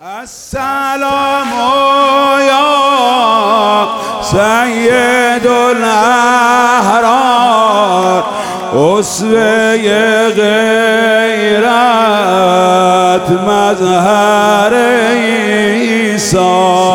السلام یا سید الاحرار، اسوه غیرت مظهر عیسی.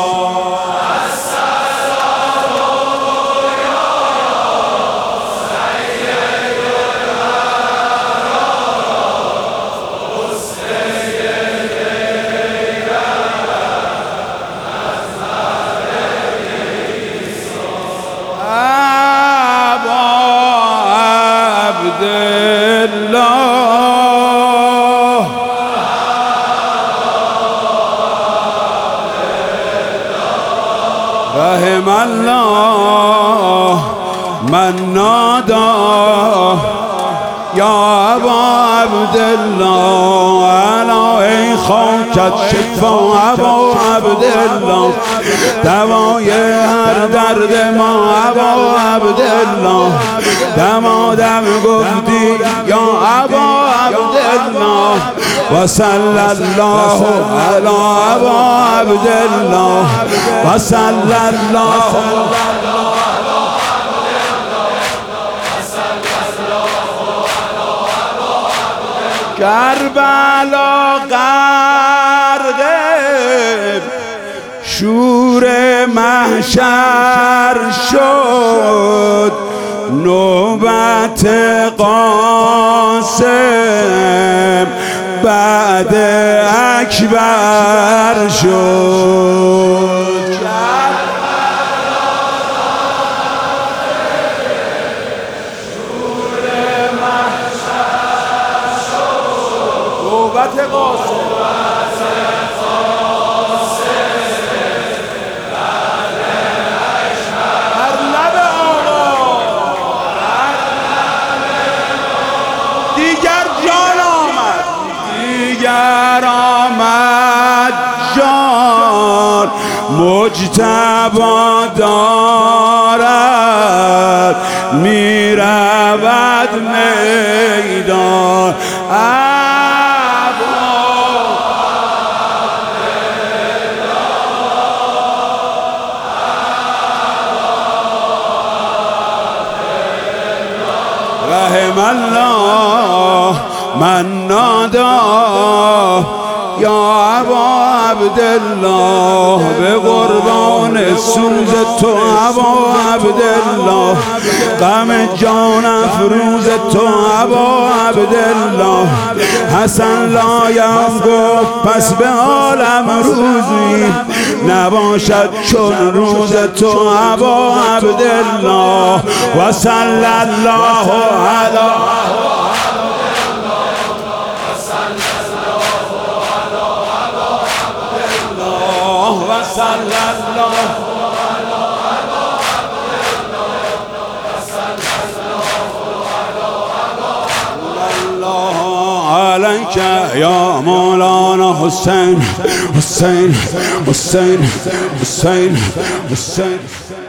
رحم الله من نادى یا ابا عبدالله، الا ای خاکت شفا ابا عبدالله، دوای هر درد ما ابا عبدالله، دمادم گفتی یا ابا عبدالله، و صلی الله علی ابا عبدالله، و صلی الله کربلا غرق شور محشر شد، نوبت قاسم بعد اکبر شد. نوبت قاسم هر لب آقا دیگر جان آمد، دیگر آمد جان، مجتبی دارد میرود میدان. رحم الله من نادى یا ابا عبدالله، به قربان سوز تو ابا عبدالله، غم جان افروز تو ابا عبدالله، حسن لایم گفت پس به عالم روزی نباشد چون روز تو ابا عبدالله، و صلی الله علی صلی الله علیک یا مولانا حسین حسین حسین حسین حسین.